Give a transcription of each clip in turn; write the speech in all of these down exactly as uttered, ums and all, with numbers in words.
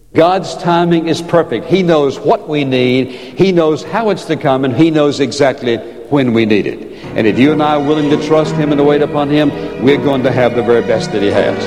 God's timing is perfect. He knows what we need. He knows how it's to come, and He knows exactly when we need it. And if you and I are willing to trust Him and to wait upon Him, we're going to have the very best that He has.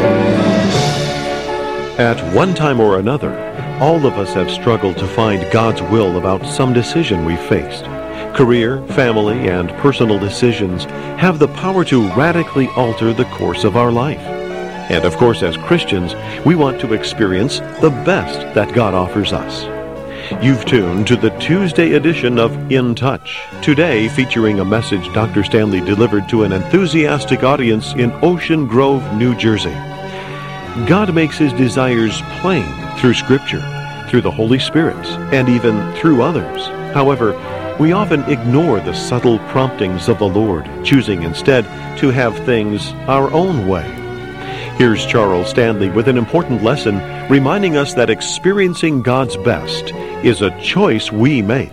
At one time or another, all of us have struggled to find God's will about some decision we faced. Career, family, and personal decisions have the power to radically alter the course of our life. And of course, as Christians, we want to experience the best that God offers us. You've tuned to the Tuesday edition of In Touch, today featuring a message Doctor Stanley delivered to an enthusiastic audience in Ocean Grove, New Jersey. God makes His desires plain through Scripture, through the Holy Spirit, and even through others. However, we often ignore the subtle promptings of the Lord, choosing instead to have things our own way. Here's Charles Stanley with an important lesson, reminding us that experiencing God's best is a choice we make.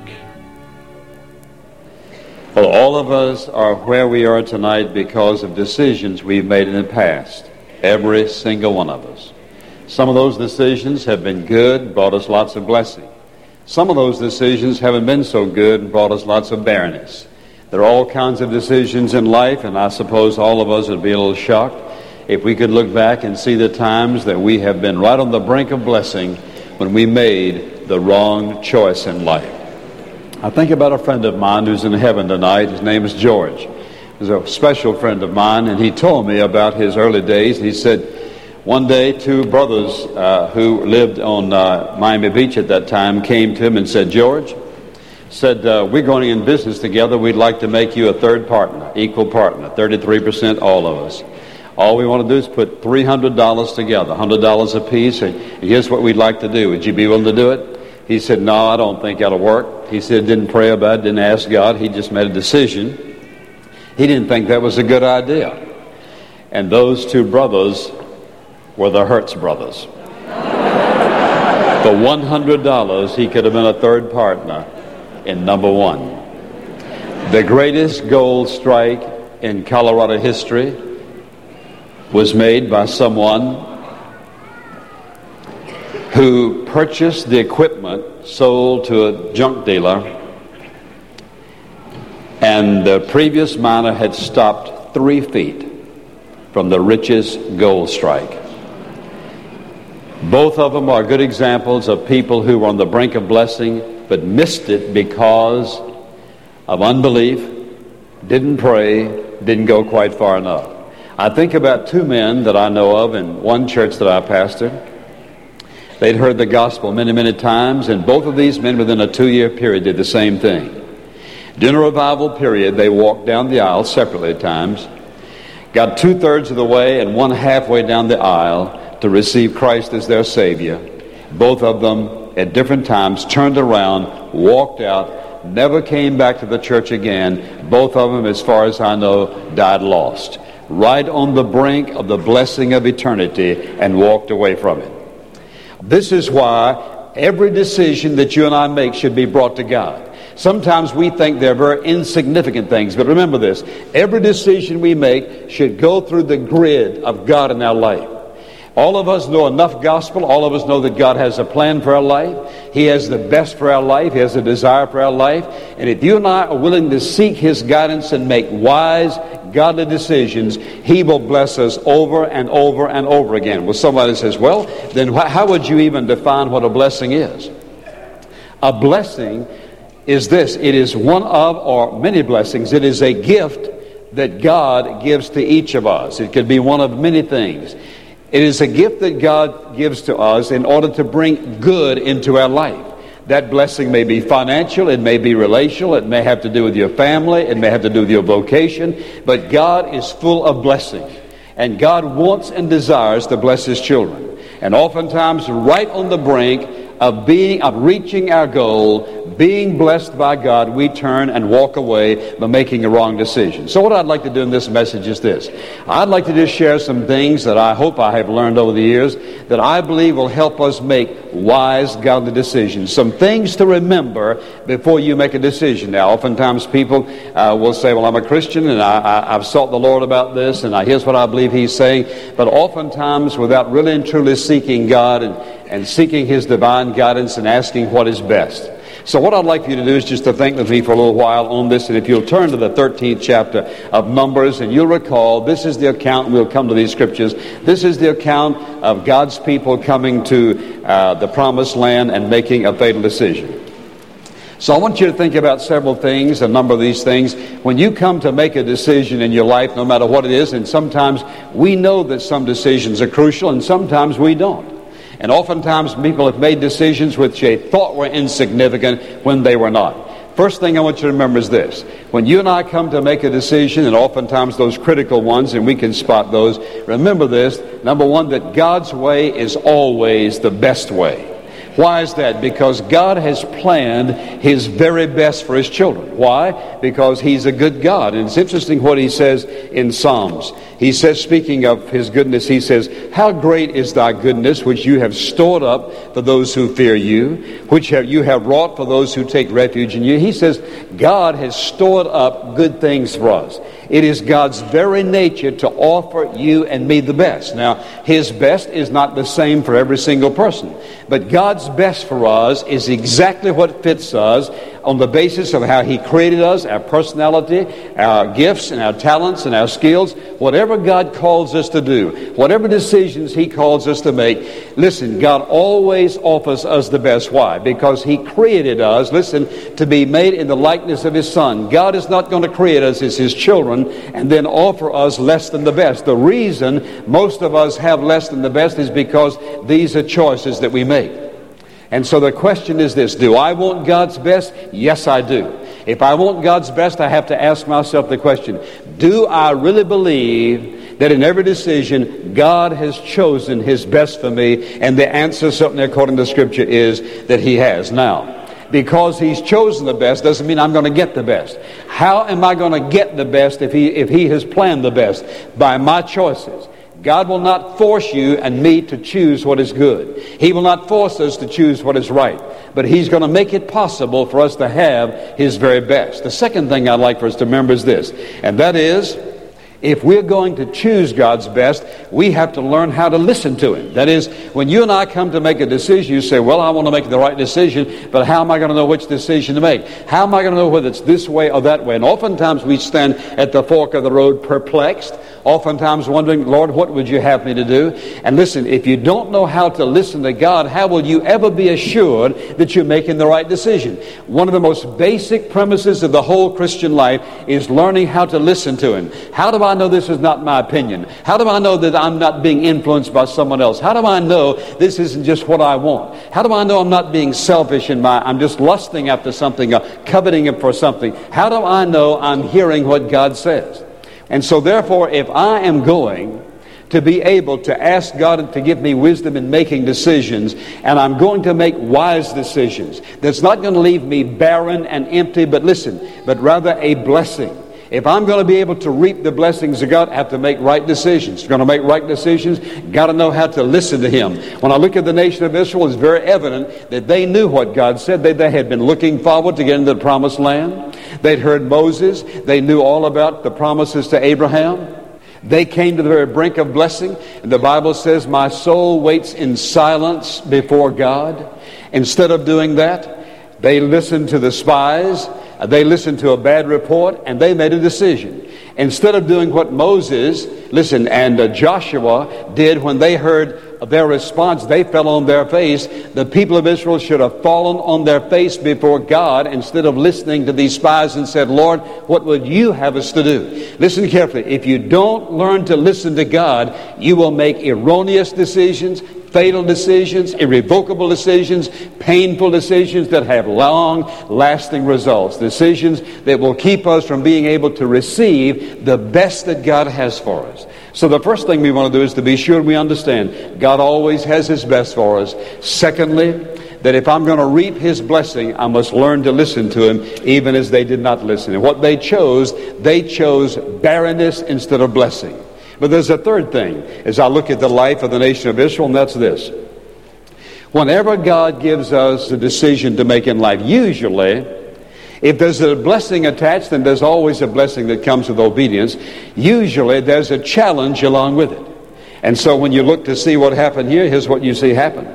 Well, all of us are where we are tonight because of decisions we've made in the past. Every single one of us. Some of those decisions have been good, brought us lots of blessing. Some of those decisions haven't been so good and brought us lots of barrenness. There are all kinds of decisions in life, and I suppose all of us would be a little shocked if we could look back and see the times that we have been right on the brink of blessing when we made the wrong choice in life. I think about a friend of mine who's in heaven tonight. His name is George. He's a special friend of mine, and he told me about his early days. He said one day two brothers uh, who lived on uh, Miami Beach at that time came to him and said, George, said, uh, we're going in business together. We'd like to make you a third partner, equal partner, thirty-three percent all of us. All we want to do is put three hundred dollars together, one hundred dollars apiece, and here's what we'd like to do. Would you be willing to do it? He said, no, I don't think that'll work. He said, didn't pray about it, didn't ask God. He just made a decision. He didn't think that was a good idea. And those two brothers were the Hertz brothers. For one hundred dollars, he could have been a third partner in number one. The greatest gold strike in Colorado history was made by someone who purchased the equipment sold to a junk dealer, and the previous miner had stopped three feet from the richest gold strike. Both of them are good examples of people who were on the brink of blessing but missed it because of unbelief, didn't pray, didn't go quite far enough. I think about two men that I know of in one church that I pastored. They'd heard the gospel many, many times, and both of these men within a two-year period did the same thing. During a revival period, they walked down the aisle separately at times, got two-thirds of the way and one halfway down the aisle to receive Christ as their Savior. Both of them, at different times, turned around, walked out, never came back to the church again. Both of them, as far as I know, died lost, right on the brink of the blessing of eternity, and walked away from it. This is why every decision that you and I make should be brought to God. Sometimes we think they're very insignificant things, but remember this: every decision we make should go through the grid of God in our life. All of us know enough gospel. All of us know that God has a plan for our life. He has the best for our life. He has a desire for our life. And if you and I are willing to seek His guidance and make wise, godly decisions, He will bless us over and over and over again. Well, somebody says, well, then how would you even define what a blessing is? A blessing is this: it is one of, or many blessings. It is a gift that God gives to each of us. It could be one of many things. It is a gift that God gives to us in order to bring good into our life. That blessing may be financial, it may be relational, it may have to do with your family, it may have to do with your vocation, but God is full of blessing. And God wants and desires to bless His children. And oftentimes, right on the brink of being, of reaching our goal, being blessed by God, we turn and walk away by making a wrong decision. So what I'd like to do in this message is this. I'd like to just share some things that I hope I have learned over the years that I believe will help us make wise, godly decisions. Some things to remember before you make a decision. Now, oftentimes people uh, will say, well, I'm a Christian and I, I, I've sought the Lord about this and I, here's what I believe He's saying. But oftentimes, without really and truly seeking God and, and seeking His divine guidance and asking what is best. So what I'd like for you to do is just to think with me for a little while on this. And if you'll turn to the thirteenth chapter of Numbers, and you'll recall, this is the account, and we'll come to these scriptures, this is the account of God's people coming to uh, the promised land and making a fatal decision. So I want you to think about several things, a number of these things. When you come to make a decision in your life, no matter what it is, and sometimes we know that some decisions are crucial, and sometimes we don't. And oftentimes people have made decisions which they thought were insignificant when they were not. First thing I want you to remember is this. When you and I come to make a decision, and oftentimes those critical ones, and we can spot those, remember this. Number one, that God's way is always the best way. Why is that? Because God has planned His very best for His children. Why? Because He's a good God. And it's interesting what He says in Psalms. He says, speaking of His goodness, He says, how great is thy goodness, which you have stored up for those who fear you, which have, you have wrought for those who take refuge in you. He says, God has stored up good things for us. It is God's very nature to offer you and me the best. Now, His best is not the same for every single person. But God's best for us is exactly what fits us on the basis of how He created us, our personality, our gifts, and our talents, and our skills. Whatever God calls us to do, whatever decisions He calls us to make, listen, God always offers us the best. Why? Because He created us, listen, to be made in the likeness of His Son. God is not going to create us as His children and then offer us less than the best. The reason most of us have less than the best is because these are choices that we make. And so the question is this, do I want God's best? Yes, I do. If I want God's best, I have to ask myself the question, do I really believe that in every decision, God has chosen His best for me? And the answer, certainly according to Scripture, is that He has. Now, because He's chosen the best doesn't mean I'm going to get the best. How am I going to get the best if He, if He has planned the best? By my choices. God will not force you and me to choose what is good. He will not force us to choose what is right. But He's going to make it possible for us to have His very best. The second thing I'd like for us to remember is this, and that is, if we're going to choose God's best, we have to learn how to listen to Him. That is, when you and I come to make a decision, you say, well, I want to make the right decision, but how am I going to know which decision to make? How am I going to know whether it's this way or that way? And oftentimes we stand at the fork of the road perplexed, oftentimes wondering, Lord, what would you have me to do? And listen, if you don't know how to listen to God, how will you ever be assured that you're making the right decision? One of the most basic premises of the whole Christian life is learning how to listen to Him. How do I know this is not my opinion? How do I know that I'm not being influenced by someone else? How do I know this isn't just what I want? How do I know I'm not being selfish in my, I'm just lusting after something, or coveting for something? How do I know I'm hearing what God says? And so therefore, if I am going to be able to ask God to give me wisdom in making decisions, and I'm going to make wise decisions, that's not going to leave me barren and empty, but listen, but rather a blessing. If I'm going to be able to reap the blessings of God, I have to make right decisions. If I'm going to make right decisions, got to know how to listen to Him. When I look at the nation of Israel, it's very evident that they knew what God said. They, they had been looking forward to get into the promised land. They'd heard Moses. They knew all about the promises to Abraham. They came to the very brink of blessing. And the Bible says, my soul waits in silence before God. Instead of doing that, they listened to the spies. They listened to a bad report, and they made a decision. Instead of doing what Moses, listen, and uh, Joshua did when they heard their response, they fell on their face. The people of Israel should have fallen on their face before God instead of listening to these spies and said, Lord, what would you have us to do? Listen carefully. If you don't learn to listen to God, you will make erroneous decisions, fatal decisions, irrevocable decisions, painful decisions that have long-lasting results. Decisions that will keep us from being able to receive the best that God has for us. So the first thing we want to do is to be sure we understand God always has His best for us. Secondly, that if I'm going to reap His blessing, I must learn to listen to Him, even as they did not listen. And what they chose, they chose barrenness instead of blessing. But there's a third thing as I look at the life of the nation of Israel, and that's this. Whenever God gives us a decision to make in life, usually, if there's a blessing attached, then there's always a blessing that comes with obedience. Usually, there's a challenge along with it. And so when you look to see what happened here, here's what you see happen.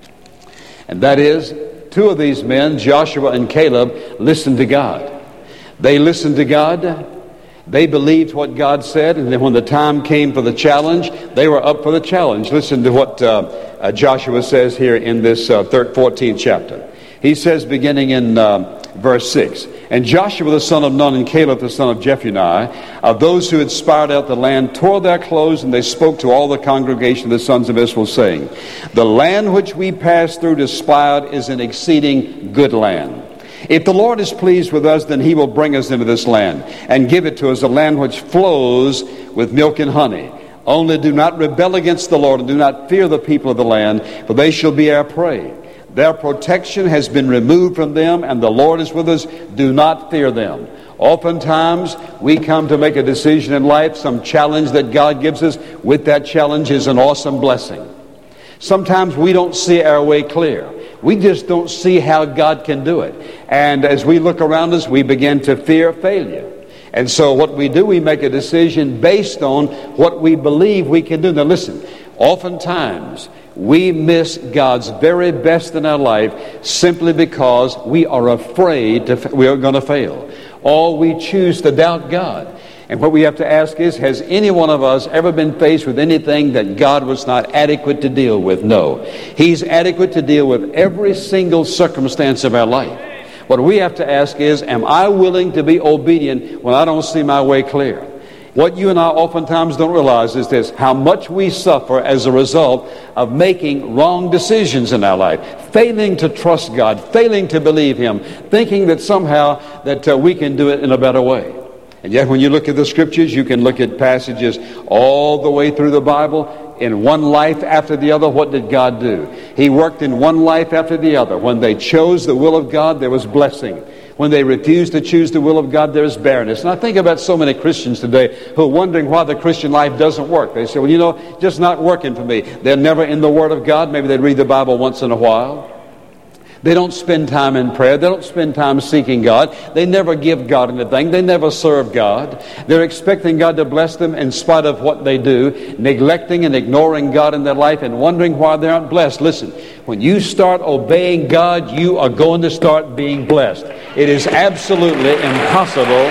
And that is, two of these men, Joshua and Caleb, listened to God. They listened to God. They believed what God said. And then when the time came for the challenge, they were up for the challenge. Listen to what uh, uh, Joshua says here in this uh, fourteenth chapter. He says, beginning in uh, verse six, "And Joshua the son of Nun and Caleb the son of Jephunneh, of those who had spied out the land, tore their clothes, and they spoke to all the congregation of the sons of Israel, saying, The land which we passed through to spy out is an exceeding good land. If the Lord is pleased with us, then He will bring us into this land, and give it to us, a land which flows with milk and honey. Only do not rebel against the Lord, and do not fear the people of the land, for they shall be our prey. Their protection has been removed from them, and the Lord is with us. Do not fear them." Oftentimes, we come to make a decision in life, some challenge that God gives us. With that challenge is an awesome blessing. Sometimes we don't see our way clear. We just don't see how God can do it. And as we look around us, we begin to fear failure. And so what we do, we make a decision based on what we believe we can do. Now listen, oftentimes we miss God's very best in our life simply because we are afraid to, we are going to fail. Or we choose to doubt God. And what we have to ask is, has any one of us ever been faced with anything that God was not adequate to deal with? No. He's adequate to deal with every single circumstance of our life. What we have to ask is, am I willing to be obedient when I don't see my way clear? What you and I oftentimes don't realize is this: how much we suffer as a result of making wrong decisions in our life, failing to trust God, failing to believe Him, thinking that somehow that uh, we can do it in a better way. And yet when you look at the Scriptures, you can look at passages all the way through the Bible. In one life after the other, what did God do? He worked in one life after the other. When they chose the will of God, there was blessing. When they refused to choose the will of God, there is barrenness. And I think about so many Christians today who are wondering why the Christian life doesn't work. They say, well, you know, just not working for me. They're never in the Word of God. Maybe they read the Bible once in a while. They don't spend time in prayer. They don't spend time seeking God. They never give God anything. They never serve God. They're expecting God to bless them in spite of what they do, neglecting and ignoring God in their life and wondering why they aren't blessed. Listen, when you start obeying God, you are going to start being blessed. It is absolutely impossible.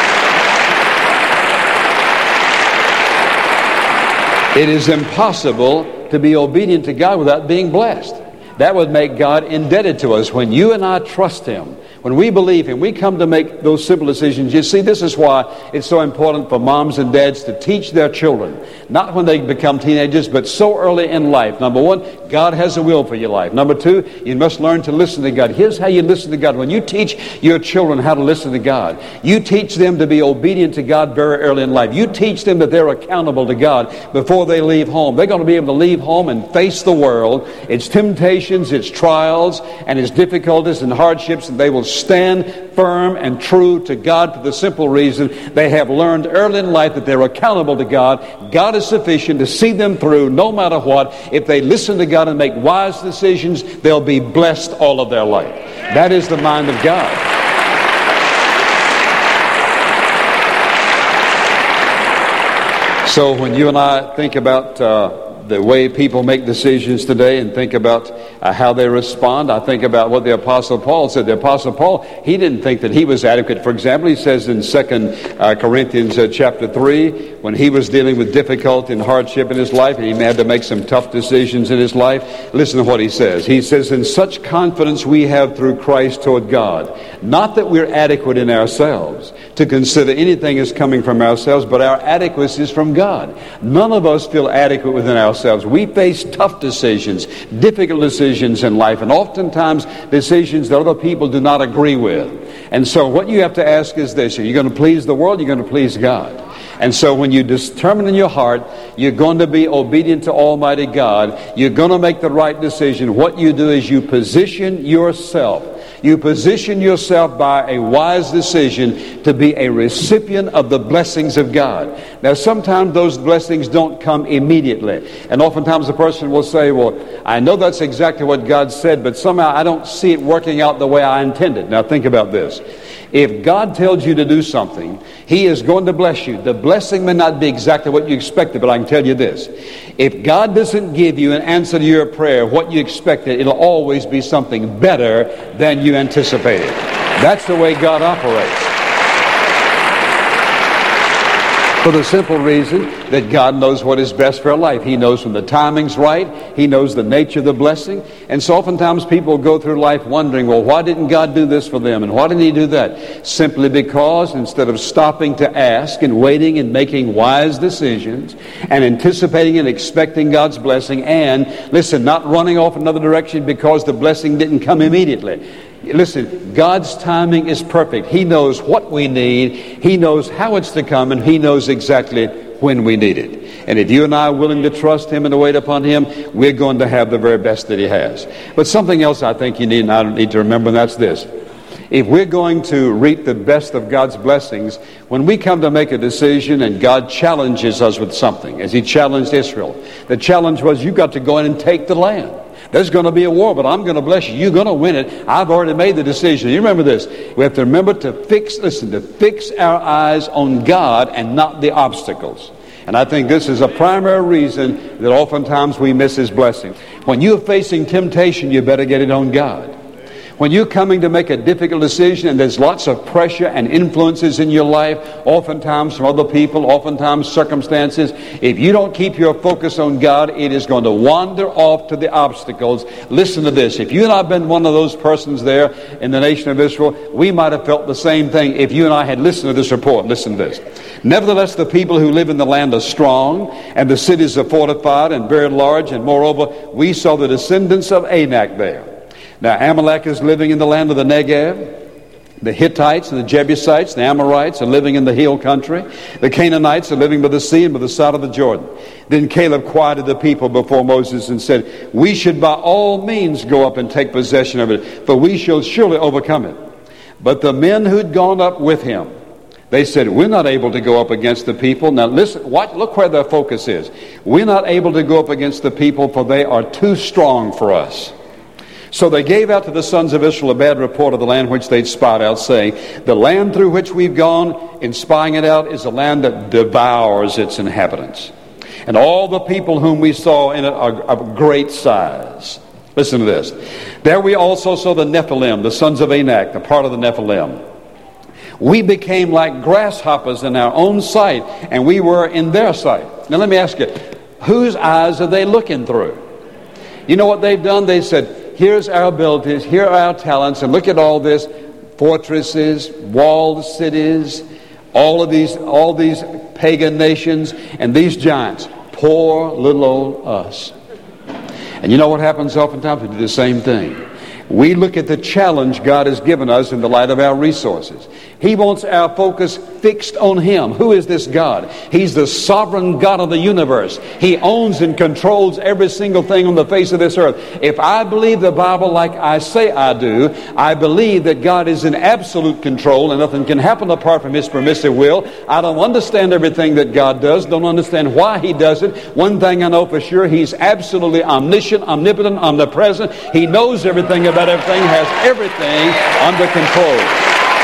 It is impossible to be obedient to God without being blessed. That would make God indebted to us. When you and I trust Him, when we believe Him, we come to make those simple decisions. You see, this is why it's so important for moms and dads to teach their children, not when they become teenagers, but so early in life. Number one, God has a will for your life. Number two, you must learn to listen to God. Here's how you listen to God. When you teach your children how to listen to God, you teach them to be obedient to God very early in life. You teach them that they're accountable to God before they leave home. They're going to be able to leave home and face the world, its temptations, its trials, and its difficulties and hardships, and they will stand firm and true to God for the simple reason they have learned early in life that they're accountable to God. God is sufficient to see them through no matter what. If they listen to God and make wise decisions, they'll be blessed all of their life. That is the mind of God. So when you and I think about uh, the way people make decisions today and think about uh, how they respond, I think about what the Apostle Paul said. The Apostle Paul, he didn't think that he was adequate. For example, he says in Second uh, Corinthians uh, chapter three, when he was dealing with difficulty and hardship in his life, and he had to make some tough decisions in his life, listen to what he says. He says, "In such confidence we have through Christ toward God, not that we're adequate in ourselves to consider anything as coming from ourselves, but our adequacy is from God." None of us feel adequate within ourselves. We face tough decisions, difficult decisions in life, and oftentimes decisions that other people do not agree with. And so what you have to ask is this: are you going to please the world? Or are you going to please God? And so when you determine in your heart you're going to be obedient to Almighty God, you're going to make the right decision, what you do is you position yourself. You position yourself by a wise decision to be a recipient of the blessings of God. Now, sometimes those blessings don't come immediately. And oftentimes a person will say, well, I know that's exactly what God said, but somehow I don't see it working out the way I intended. Now, think about this. If God tells you to do something, He is going to bless you. The blessing may not be exactly what you expected, but I can tell you this. If God doesn't give you an answer to your prayer, what you expected, it'll always be something better than you anticipated. That's the way God operates. For the simple reason that God knows what is best for our life. He knows when the timing's right. He knows the nature of the blessing. And so oftentimes people go through life wondering, well, why didn't God do this for them? And why didn't He do that? Simply because instead of stopping to ask and waiting and making wise decisions and anticipating and expecting God's blessing and, listen, not running off another direction because the blessing didn't come immediately. Listen, God's timing is perfect. He knows what we need. He knows how it's to come, and He knows exactly when we need it. And if you and I are willing to trust Him and to wait upon Him, we're going to have the very best that He has. But something else I think you need and I need to remember, and that's this. If we're going to reap the best of God's blessings, when we come to make a decision and God challenges us with something, as He challenged Israel, the challenge was, you've got to go in and take the land. There's going to be a war, but I'm going to bless you. You're going to win it. I've already made the decision. You remember this. We have to remember to fix, listen, to fix our eyes on God and not the obstacles. And I think this is a primary reason that oftentimes we miss His blessing. When you're facing temptation, you better get it on God. When you're coming to make a difficult decision and there's lots of pressure and influences in your life, oftentimes from other people, oftentimes circumstances, if you don't keep your focus on God, it is going to wander off to the obstacles. Listen to this. If you and I had been one of those persons there in the nation of Israel, we might have felt the same thing if you and I had listened to this report. Listen to this. Nevertheless, the people who live in the land are strong, and the cities are fortified and very large, and moreover, we saw the descendants of Anak there. Now, Amalek is living in the land of the Negev. The Hittites and the Jebusites, the Amorites, are living in the hill country. The Canaanites are living by the sea and by the side of the Jordan. Then Caleb quieted the people before Moses and said, we should by all means go up and take possession of it, for we shall surely overcome it. But the men who'd gone up with him, they said, we're not able to go up against the people. Now listen, what, look where their focus is. We're not able to go up against the people, for they are too strong for us. So they gave out to the sons of Israel a bad report of the land which they'd spied out, saying, the land through which we've gone in spying it out is a land that devours its inhabitants. And all the people whom we saw in it are of great size. Listen to this. There we also saw the Nephilim, the sons of Anak, the part of the Nephilim. We became like grasshoppers in our own sight, and we were in their sight. Now let me ask you, whose eyes are they looking through? You know what they've done? They said, here's our abilities, here are our talents, and look at all this, fortresses, walled cities, all of these, all these pagan nations, and these giants. Poor little old us. And you know what happens oftentimes? We do the same thing. We look at the challenge God has given us in the light of our resources. He wants our focus fixed on Him. Who is this God? He's the sovereign God of the universe. He owns and controls every single thing on the face of this earth. If I believe the Bible like I say I do, I believe that God is in absolute control and nothing can happen apart from His permissive will. I don't understand everything that God does, don't understand why He does it. One thing I know for sure, He's absolutely omniscient, omnipotent, omnipresent. He knows everything about everything, has everything under control.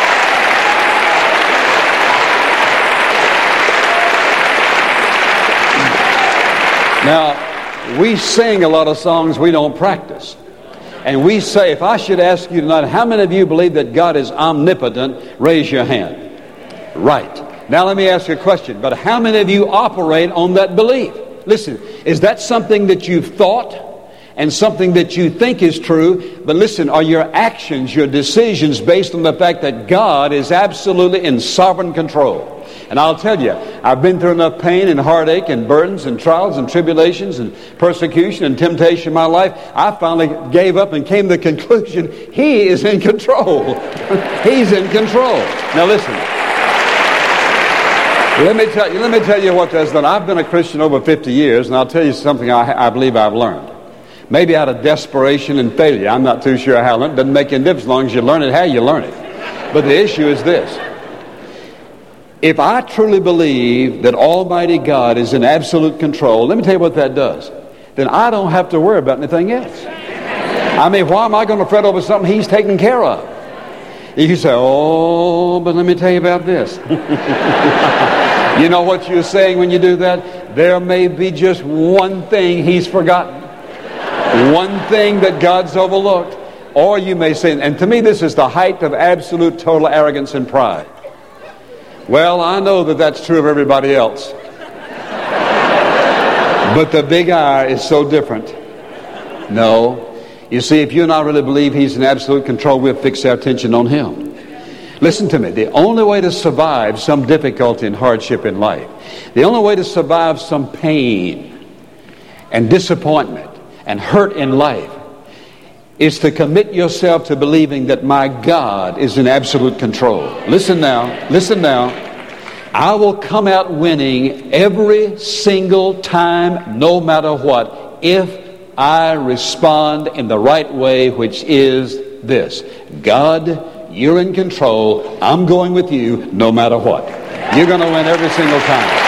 Now, we sing a lot of songs we don't practice. And we say, if I should ask you tonight, how many of you believe that God is omnipotent? Raise your hand. Right. Now let me ask you a question. But how many of you operate on that belief? Listen, is that something that you've thought and something that you think is true? But listen, are your actions, your decisions based on the fact that God is absolutely in sovereign control? And I'll tell you, I've been through enough pain and heartache and burdens and trials and tribulations and persecution and temptation in my life. I finally gave up and came to the conclusion, He is in control. He's in control. Now listen. Let me tell you, let me tell you what that's done. I've been a Christian over fifty years, and I'll tell you something I, I believe I've learned. Maybe out of desperation and failure. I'm not too sure how. It doesn't make any difference as long as you learn it, how you learn it. But the issue is this. If I truly believe that Almighty God is in absolute control, let me tell you what that does. Then I don't have to worry about anything else. I mean, why am I going to fret over something He's taken care of? You say, oh, but let me tell you about this. You know what you're saying when you do that? There may be just one thing He's forgotten. One thing that God's overlooked. Or you may say, and to me this is the height of absolute total arrogance and pride. Well, I know that that's true of everybody else. But the big I is so different. No. You see, if you and I really believe He's in absolute control, we'll fix our attention on Him. Listen to me. The only way to survive some difficulty and hardship in life, the only way to survive some pain and disappointment and hurt in life, is to commit yourself to believing that my God is in absolute control. Listen now. Listen now. I will come out winning every single time, no matter what, if I respond in the right way, which is this. God, you're in control. I'm going with you no matter what. You're going to win every single time.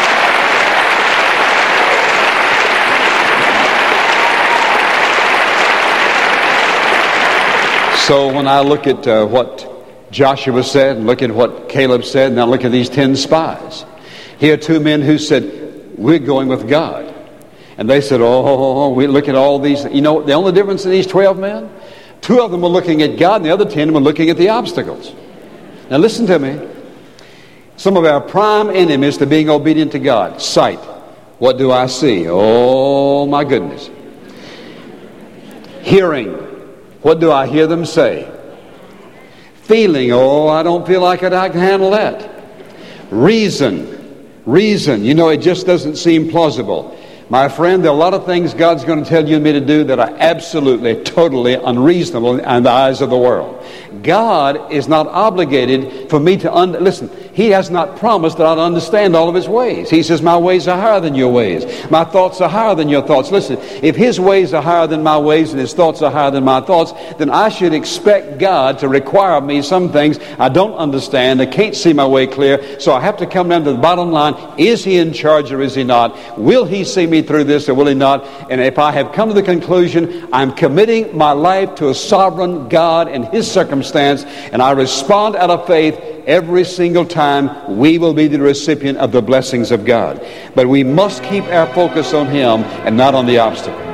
So when I look at uh, what Joshua said and look at what Caleb said, and I look at these ten spies, here are two men who said, we're going with God. And they said, oh, we look at all these. You know, the only difference in these twelve men, two of them were looking at God and the other ten were looking at the obstacles. Now listen to me. Some of our prime enemies to being obedient to God. Sight. What do I see? Oh, my goodness. Hearing. What do I hear them say? Feeling. Oh, I don't feel like it. I can handle that. Reason. Reason. You know, it just doesn't seem plausible. My friend, there are a lot of things God's going to tell you and me to do that are absolutely, totally unreasonable in the eyes of the world. God is not obligated for me to... Un- Listen, He has not promised that I'll understand all of His ways. He says, my ways are higher than your ways. My thoughts are higher than your thoughts. Listen, if His ways are higher than my ways and His thoughts are higher than my thoughts, then I should expect God to require of me some things I don't understand. I can't see my way clear. So I have to come down to the bottom line. Is He in charge or is He not? Will He see me through this or will He not? And if I have come to the conclusion I'm committing my life to a sovereign God and His circumstance, and I respond out of faith, every single time we will be the recipient of the blessings of God. But we must keep our focus on Him and not on the obstacle.